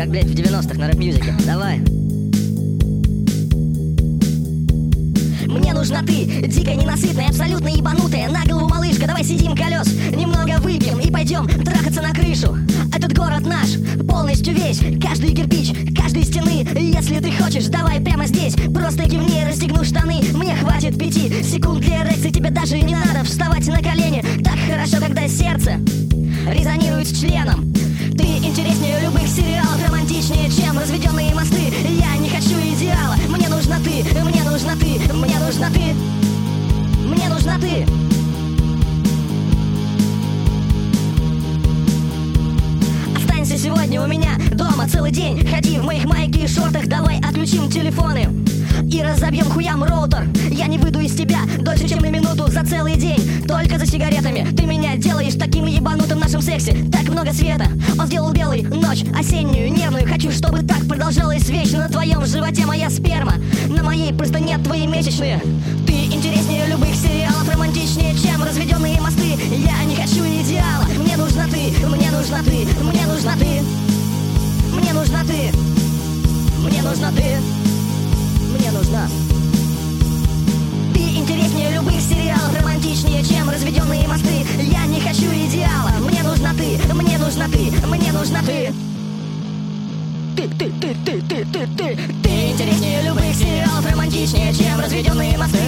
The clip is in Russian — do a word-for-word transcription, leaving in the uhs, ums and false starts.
Как, блядь, в девяностых на рэп-мьюзике. Давай. Мне нужна ты, дикая, ненасытная, абсолютно ебанутая. На голову малышка, давай сидим колес. Немного выпьем и пойдем трахаться на крышу. Этот город наш, полностью весь. Каждый кирпич, каждой стены. Если ты хочешь, давай прямо здесь. Просто кивни, расстегну штаны. Мне хватит пяти секунд для эрекции. Тебе даже не надо вставать на колени. Так хорошо, когда сердце резонирует с членом. Ты интереснее любых сериалов, романтичнее, чем разведенные мосты. Я не хочу идеала. Мне нужна ты, мне нужна ты, мне нужна ты, мне нужна ты. Останься сегодня у меня дома целый день. Ходи в моих майке и шортах. Давай отключим телефоны и разобьем хуям роутер. Я не выйду из тебя дольше, чем на минуту за целый день. Только за сигаретами ты меня делаешь таким ебанутым в нашем сексе. Так много света, он сделал белый ночь осеннюю, нервную. Хочу, чтобы так продолжалось вечно. На твоем животе моя сперма, на моей просто нет твои месячные. Ты интереснее любых сериалов, романтичнее, чем разведенные мосты. Я не хочу идеала. Мне нужна ты, мне нужна ты, мне нужна ты, мне нужна ты, мне нужна ты, мне нужна. Ты интереснее любых сериалов, романтичнее, чем разведенные мосты. Я не хочу идеала. Мне нужна ты, мне нужна ты, мне нужна ты. Ты, ты, ты, ты, ты, ты, ты. Ты интереснее любых сериалов, романтичнее, чем разведенные мосты.